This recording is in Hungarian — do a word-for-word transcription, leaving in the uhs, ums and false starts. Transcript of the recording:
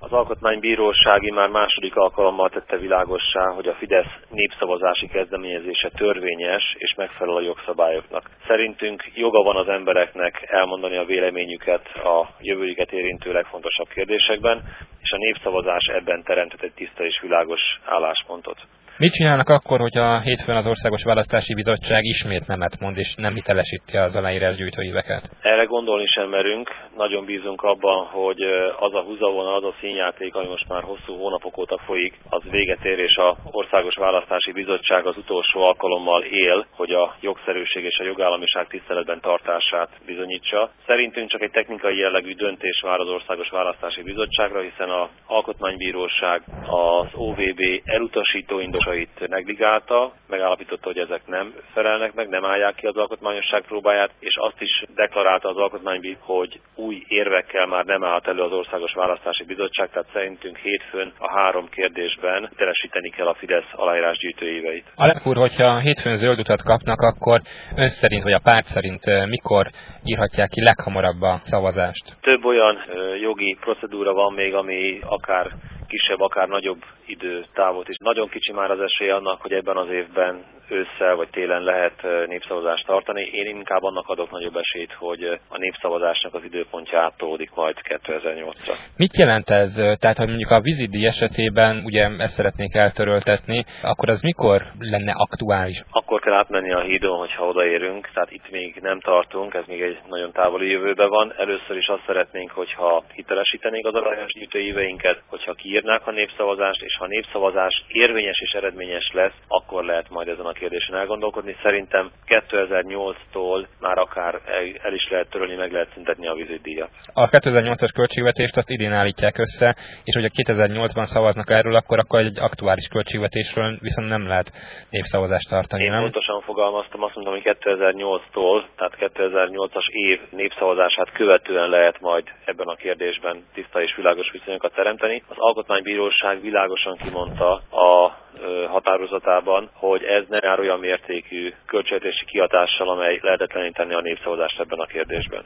Az Alkotmánybíróság már második alkalommal tette világossá, hogy a Fidesz népszavazási kezdeményezése törvényes és megfelel a jogszabályoknak. Szerintünk joga van az embereknek elmondani a véleményüket a jövőjüket érintő legfontosabb kérdésekben, és a népszavazás ebben teremtett egy tiszta és világos álláspontot. Mit csinálnak akkor, hogyha hétfőn az Országos Választási Bizottság ismét nemet mond és nem hitelesíti az aláírásgyűjtő éveket? Erre gondolni sem merünk. Nagyon bízunk abban, hogy az a húzavona, az a színjáték, ami most már hosszú hónapok óta folyik, az véget ér, és az Országos Választási Bizottság az utolsó alkalommal él, hogy a jogszerűség és a jogállamiság tiszteletben tartását bizonyítsa. Szerintünk csak egy technikai jellegű döntés vár az Országos Választási Bizottságra, hiszen az Alkotmánybíróság az o vé bé elutasító indokait negligálta, megállapította, hogy ezek nem felelnek meg, nem állják ki az alkotmányosság próbáját, és azt is deklarálta az Alkotmánybíróság, hogy új érvekkel már nem állt elő az Országos Választási Bizottság, tehát szerintünk hétfőn a három kérdésben hitelesíteni kell a Fidesz aláírásgyűjtő éveit. Alek úr, hogyha hétfőn zöld utat kapnak, akkor ön szerint vagy a párt szerint mikor írhatják ki leghamarabb a szavazást? Több olyan jogi procedúra van még, ami akár kisebb, akár nagyobb időtávot is. Nagyon kicsi már az esély annak, hogy ebben az évben ősszel vagy télen lehet népszavazást tartani. Én inkább annak adok nagyobb esélyt, hogy a népszavazásnak az időpontja áttolódik majd kétezer-nyolcra. Mit jelent ez? Tehát, hogy mondjuk a vízidíj esetében ugye ezt szeretnék eltöröltetni, akkor az mikor lenne aktuális? Akkor kell átmenni a hídon, hogyha odaérünk, tehát itt még nem tartunk, ez még egy nagyon távoli jövőben van. Először is azt szeretnénk, hogyha hitelesítenénk az aláírásgyűjtő éveinket, hogyha kiírnák a népszavazást, és ha a népszavazás érvényes és eredményes lesz, akkor lehet majd ezen a kérdésen elgondolkodni. Szerintem kétezer-nyolctól már akár el is lehet törölni, meg lehet szüntetni a vízidíjat. A kétezer-nyolcas költségvetést azt idén állítják össze, és hogyha kétezer-nyolcban szavaznak erről, akkor, akkor egy aktuális költségvetésről viszont nem lehet népszavazást tartani, Én nem? pontosan fogalmaztam, azt mondtam, hogy kétezer-nyolctól, tehát kétezer-nyolcas év népszavazását követően lehet majd ebben a kérdésben tiszta és világos viszonyokat teremteni. Az Alkotmánybíróság világosan kimondta a határozatában, hogy ez ne jár olyan mértékű költségvetési kihatással, amely lehetetleníteni a népszavazást ebben a kérdésben.